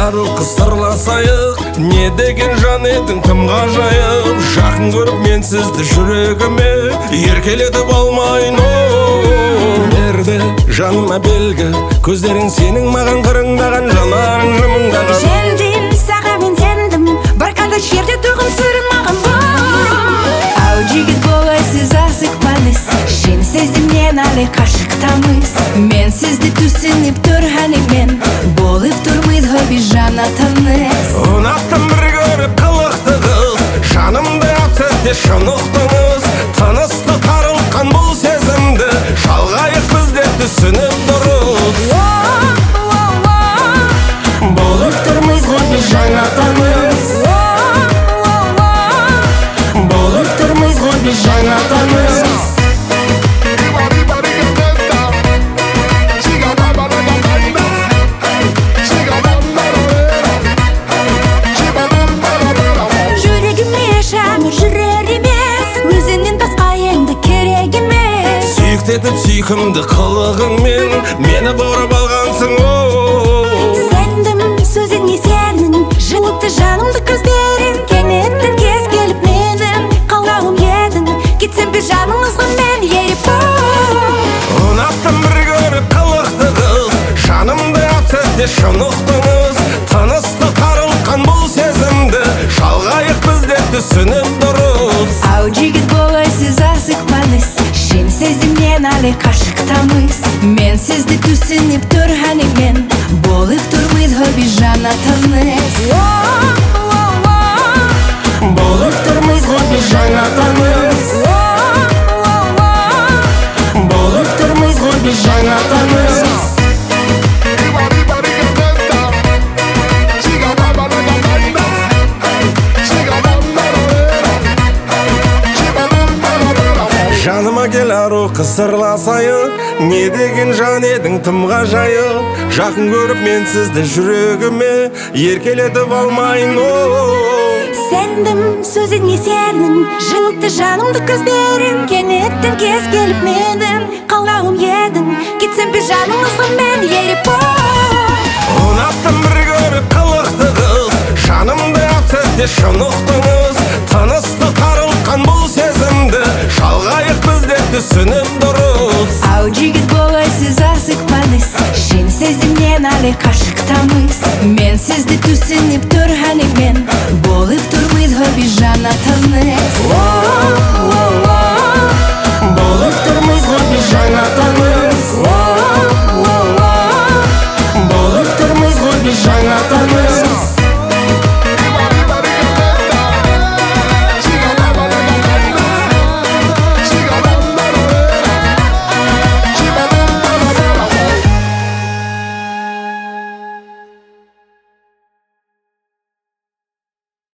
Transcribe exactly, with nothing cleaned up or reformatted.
ару қысырласайық, не деген жан едің тым ғажайып. Жақын көріп мен сізді жүрегіме еркелетіп алмайын. Берді жаныма белгі, көздерің сенің маған қырыңдаған, жанарың жымыңдаған. Сендім, саған мен сендім, бір қандай жерде тұрғын сырың маған бұл. Ау жігіт болайсыз асықпаңыз, шын сезімнен әлі қашықтамыз. Мен сізді түсініп тұрғанымен, болып тұрмыз ғоби жанатыныз. Ұнаттым бір көріп қылықты қыз, жанымды әп-сәтте шын ұқтыңыз. Тынысты тарылтқан бұл сезімді, шалғайық біз де түсініп дұрыс. Болып тұрмыз ғоби жанатыныз. Болып тұрмыз ғоби жанатыныз. Етіп сүйкімді қылығыңмен мені баурап алғансың. Сендім, сөзіңе сенің, жылытты жанымды көздерің. Кенеттен кез келіп менің қалауым едің, кетсем бе жаныңызға мен еріп. Ұнаттым бір көріп қылықты қыз, жанымды әп-сәтте шын ұқтыңыз. Тынысты тарылтқан бұл сезімді, шалғайық біз де түсініп дұрыс. Ау жігіт болайсыз асықпаңыз, шын сезімнен әлі қашықтамыз. Мен сізді түсініп тұрғанымен, болып тұрмыз ғоби жанатыныз. Болып тұрмыз ғоби жанатыныз. Болып тұрмыз ғоби жанатыныз. Жаныма кел ару қысырласайық, не деген жан едің тым ғажайып. Жақын көріп мен сізді жүрегіме еркелетіп алмайын. Сендім, сөзіңе сенің, жылытты жанымды көздерің. Кенеттен кез келіп менің қалауым едің, кетсем бе жаныңызға мен еріп. Ұнаттым бір көріп қылықты қыз, жанымды әп-сәтте шын ұқтыңыз. Тынысты тарылтқан бұл сезімді, шалғайық біз де түсініп дұрыс. Ау жігіт болайсыз асықпаңыз, шын сезімнен әлі қашықтамыз. Мен сізді түсініп тұрғанымен, болып тұрмыз ғоби жанатыныз.